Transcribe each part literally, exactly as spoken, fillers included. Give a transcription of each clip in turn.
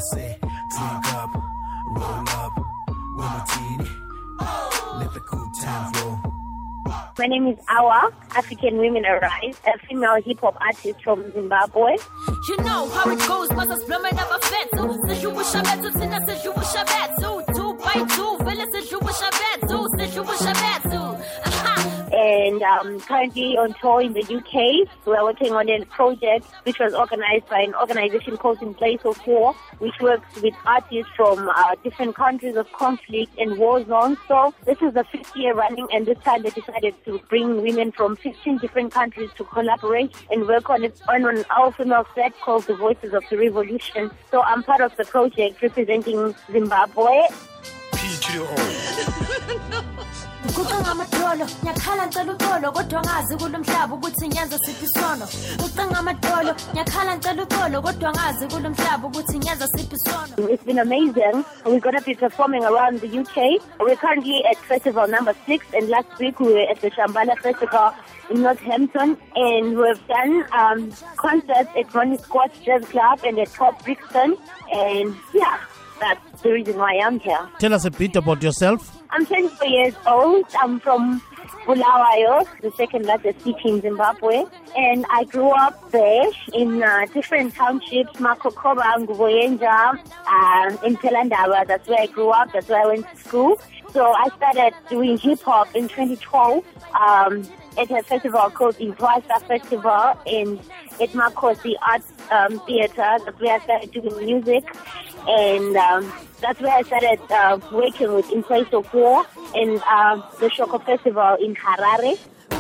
say, drink up, roll up, one martini, let the good times roll. My name is Awa, African Women Arise, a female hip-hop artist from Zimbabwe. You know how it goes, but it's blooming up a fat too. Says you wish I bet to, says you wish I bet to. Two by two, Villa says you wish I bet to, says you wish I bet to. And um, currently on tour in the U K. We're working on a project which was organized by an organization called In Place of War, which works with artists from uh, different countries of conflict and war zones. So this is the fifth year running, and this time they decided to bring women from fifteen different countries to collaborate and work on, it, on an all-female set called The Voices of the Revolution. So I'm part of the project representing Zimbabwe. P to the O. Kucanga amadolo nyakhala ngicela uxolo kodwa ngazi kulomhlaba ukuthi nyenza siphi sono Kucanga amadolo nyakhala ngicela uxolo kodwa ngazi kulomhlaba ukuthi nyenza siphi sono. It's been amazing. We're going to be performing around the U K. We're currently at festival number six, and last week we were at the Shambhala Festival in Northampton, and we've done um, concerts at Ronnie Scott's Jazz Club and at Top Brixton, and yeah, that's the reason why I'm here. Tell us a bit about yourself. I'm twenty-four years old. I'm from Bulawayo, the second largest city in Zimbabwe. And I grew up there in uh, different townships, Makokoba, Nguboyenja, uh, in Telandawa. That's where I grew up. That's where I went to school. So I started doing hip-hop in twenty twelve um, at a festival called Imprasa Festival in at Makosi Arts um, Theatre. That's where I started doing music. And um, that's where I started uh, working with In Place of War in uh, the Shoko Festival in Harare.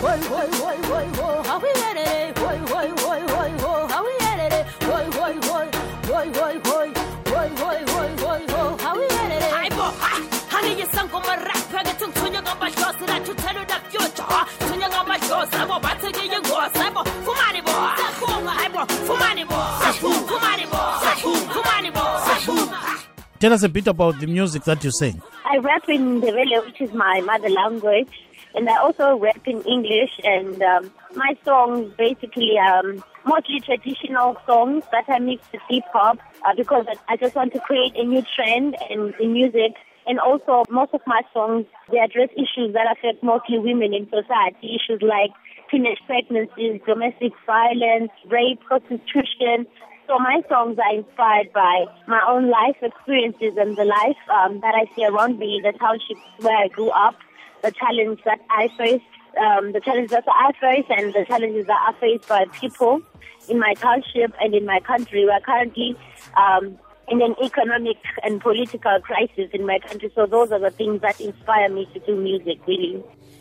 Tell us a bit about the music that you sing. I rap in Ndebele, which is my mother language, and I also rap in English. And um, my songs basically um, mostly traditional songs that I mix with hip hop uh, because I just want to create a new trend in, in music. And also, most of my songs, they address issues that affect mostly women in society, issues like teenage pregnancies, domestic violence, rape, prostitution. So my songs are inspired by my own life experiences and the life um, that I see around me, the townships where I grew up, the challenge that I faced, um, the challenges that I face, and the challenges that are faced by people in my township and in my country. We're currently um, in an economic and political crisis in my country. So those are the things that inspire me to do music, really.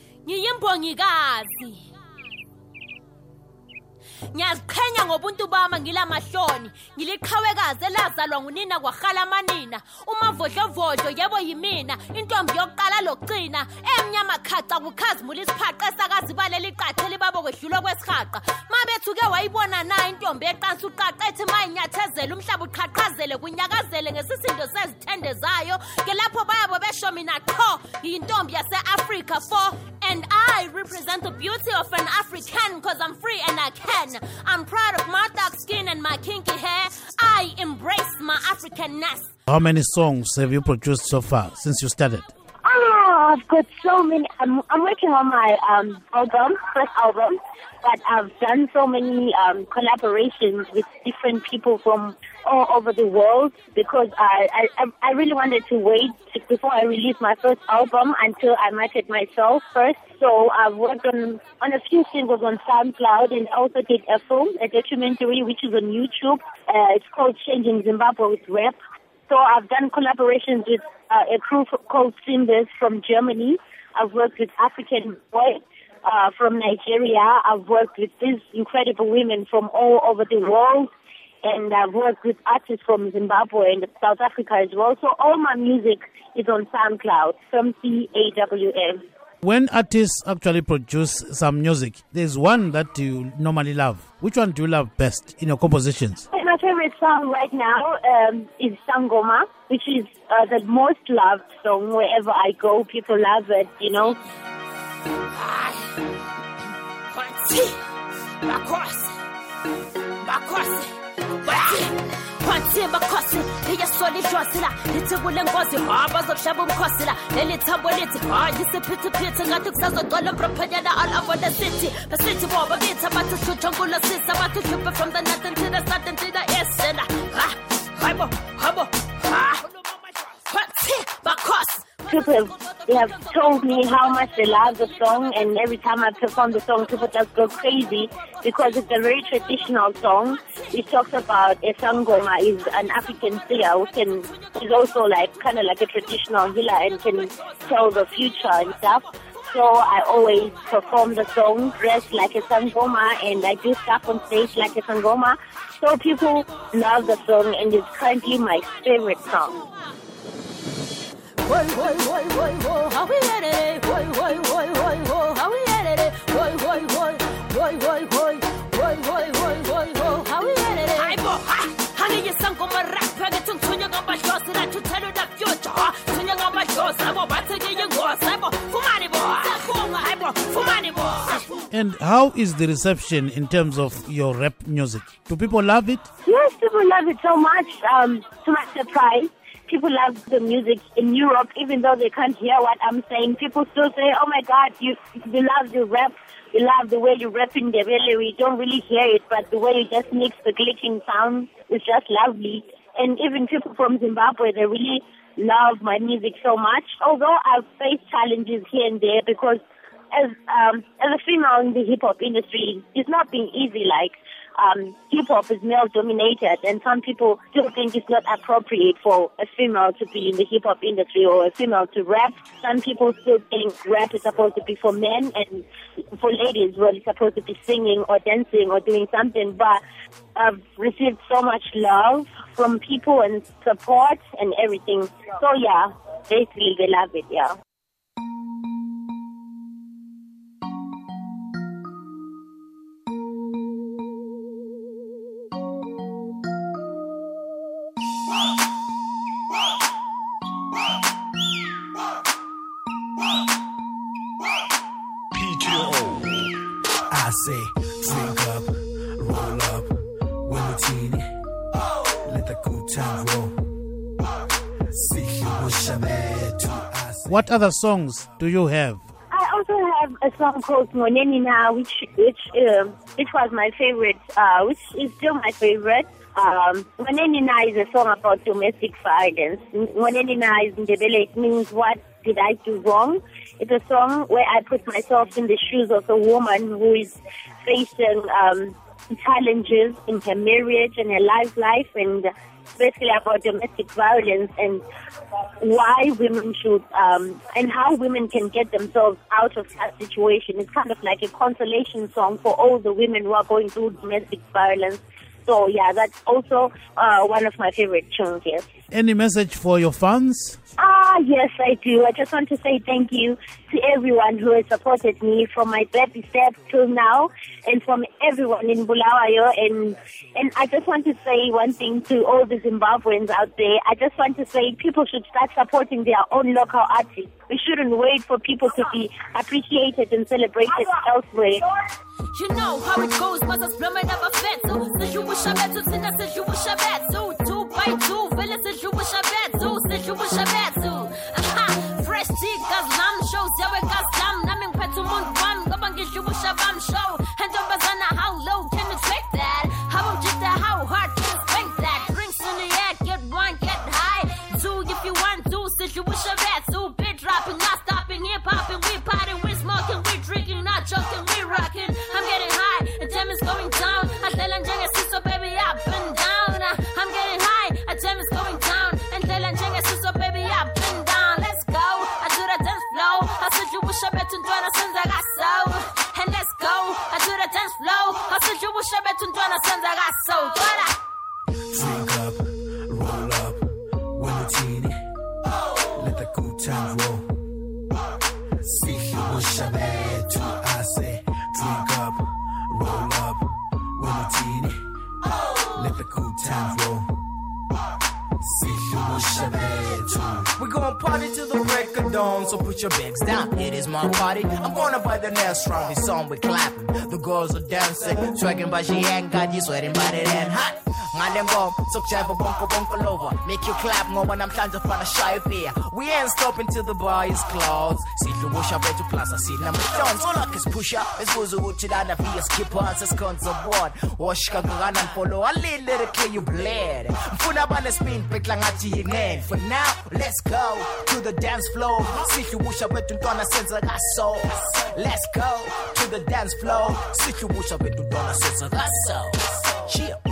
Ngiyaziqhenya ngobuntu bami ngila mahloni ngiliqhawekazi elazalwa ngunina kwahala manina umavodlovodlo yebo yimina intombi yokuqala lokugcina emnyama khaca kukhazimula isiphaqa esakazibalela iqathe libabo kwedlula kwesihaqa mabethuke wayibona na intombi eqansa uqaqa ethi mayinyathezela umhlaba uqhaqhazele kunyakazele ngesisindo sezithende zayo ke lapho bayabo besho mina qho intombi yase-Africa for and I represent the beauty of an African because I'm free and I can. I'm proud of my dark skin and my kinky hair. I embrace my Africanness. How many songs have you produced so far since you started? Oh, I've got so many. I'm, I'm working on my um, album, first album, but I've done so many um, collaborations with different people from all over the world because I, I, I really wanted to wait before I release my first album until I market myself first. So I've worked on, on a few singles on SoundCloud and also did a film, a documentary, which is on YouTube. Uh, it's called Changing Zimbabwe with Rap. So I've done collaborations with uh, a crew called Simbas from Germany. I've worked with African Boy uh, from Nigeria. I've worked with these incredible women from all over the world. And I've worked with artists from Zimbabwe and South Africa as well. So all my music is on SoundCloud, from C A W M. When artists actually produce some music, there's one that you normally love. Which one do you love best in your compositions? My favorite song right now um, is Sangoma, which is uh, the most loved song. Wherever I go, people love it, you know. amashosi la lithi kule nkosi ha bazokushaba umkhosi la leli thambo lithi ha lisiphithi ngathi kusazogcwala umpropenyana all over the city basithi boba kithi abathi sithongulo sisa abathi khiphe from the north to the south and to the east and ha hayibo habo ha people have, they have told me how much they love the song, and every time I perform the song, people just go crazy because it's a very traditional song. It talks about a sangoma is an African seer who can is also like kind of like a traditional healer and can tell the future and stuff. So I always perform the song dressed like a sangoma, and I do stuff on stage like a sangoma. So people love the song, and it's currently my favorite song. Woi woi woi woi woi, how we at it? Woi woi woi woi woi, how we at it? Woi woi woi woi woi woi, woi woi woi woi woi, how we at it? I bo ha, honey, you sang on my rap, I get some tuning on my shows, and I to tell you that future. Tuning on my shows, I'm about to get you go, I bo, for money boy, I bo, for money boy. And how is the reception in terms of your rap music? Do people love it? Yes, people love it so much. Um, to my surprise. People love the music in Europe, even though they can't hear what I'm saying. People still say, oh my God, you, you love the rap. You love the way you rap in Ndebele. We don't really hear it, but the way you just mix the glitching sound is just lovely. And even people from Zimbabwe, they really love my music so much. Although I've faced challenges here and there because as um, as a female in the hip-hop industry, it's not been easy. Like, Um, hip-hop is male-dominated, and some people still think it's not appropriate for a female to be in the hip-hop industry or a female to rap. Some people still think rap is supposed to be for men, and for ladies, well, it's supposed to be singing or dancing or doing something. But I've received so much love from people and support and everything. So, yeah, basically they love it, yeah. I say, drink up, roll up, Winnetini, let the good time roll. What other songs do you have? I also have a song called Moneni Na, which which uh, which was my favorite, uh, which is still my favorite. Um, Moneni Na is a song about domestic violence. Moneni Na is in Ndebele, it means what did I do wrong? It's a song where I put myself in the shoes of a woman who is facing um, challenges in her marriage and her life life, and basically about domestic violence and why women should um, and how women can get themselves out of that situation. It's kind of like a consolation song for all the women who are going through domestic violence. So yeah, that's also uh, one of my favorite tunes, yes. Any message for your fans? Ah, yes, I do. I just want to say thank you to everyone who has supported me from my baby steps till now, and from everyone in Bulawayo. And and I just want to say one thing to all the Zimbabweans out there. I just want to say people should start supporting their own local artists. We shouldn't wait for people to be appreciated and celebrated elsewhere. You know how it goes, but it's blooming up a fat too. Says you wish I bet to, says you wish I bet to. Two by two, Villa says you wish I bet to, says you wish I bet to. Aha, fresh tea, cause lamb shows, yeah, we got some. Naming pet to moon one, go and get you wish I bam show. And don't bazana, how low can you take that? How about just that, how hard can you spank that? Drinks in the air, get one, get high. Two, if you want to, says you wish I bet to. Bit dropping, not stopping, hip hopping, we partying, we smoking, we drinking, not joking, we rocking. I'm getting high, the jam is going down. I tell Anjanga, so baby, up and down. I'm getting high, a jam is going down. And tell Anjanga, so baby, up and down. Let's go, I do the dance flow. I said you wish I bet to join us since I got so. And let's go, I do the dance flow. I said you wish I bet to join us since I got so. Drink up, roll up, Winnetini, let the good time roll. See you wish I bet to, I say, drink up, roll up, Winnetini, let the good time roll. See you wish I bet to. We're gonna party till the break of dawn, so put your bags down. It is my party. I'm gonna buy the next round. This song we clapping. The girls are dancing, swagging, but she ain't got you sweating, but it ain't hot. ngale ngoma sokujiva bonke bonke over. Make you clap ngoba namhlanje fana shaya beer. We ain't stopping till the bar is closed. Sidlubusha bethu plus asina mhlons. All I can push up is buzu ukuthi lana via skipper as cons of board. Wash kagana and follow a little little you bled. Mfuna bane spin pick langathi yingene. For now, let's go to the dance floor. Sidlubusha bethu ntwana senza kaso. Let's go to the dance floor. Sidlubusha bethu ntwana senza kaso. Chill.